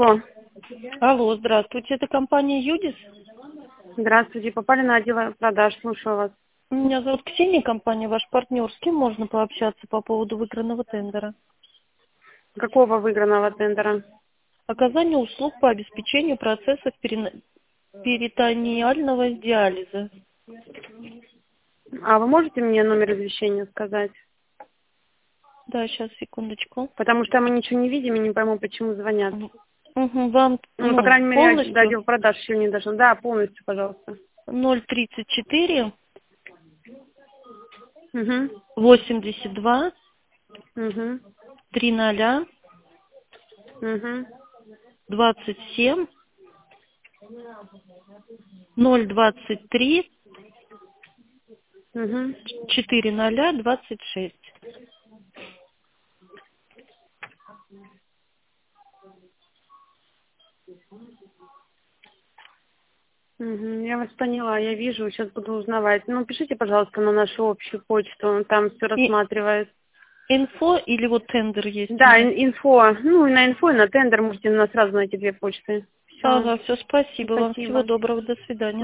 О, Алло, здравствуйте, это компания «Юдис». здравствуйте, попали на отдел продаж, слушаю вас. Меня зовут Ксения, компания «Ваш партнер». С кем можно пообщаться по поводу выигранного тендера? Какого выигранного тендера? Оказание услуг по обеспечению процессов перитониального диализа. А вы можете мне номер извещения сказать? Да, сейчас, секундочку. Потому что мы ничего не видим и не пойму, почему звонят. Угу, вам, Ну, по крайней мере, до полностью отдела продаж еще не дошел. Да, полностью, пожалуйста. 034 Угу. 82 Угу. 30 Угу. 27 023 Угу. 4026. Угу. Я вас поняла, я вижу, сейчас буду узнавать. Ну, пишите, пожалуйста, на нашу общую почту, там все И рассматривает. инфо или вот тендер есть у Да, меня? инфо. Ну, и на инфо, и на тендер можете сразу найти две почты. Все. Ага, все, спасибо вам. Всего Спасибо. доброго, до свидания.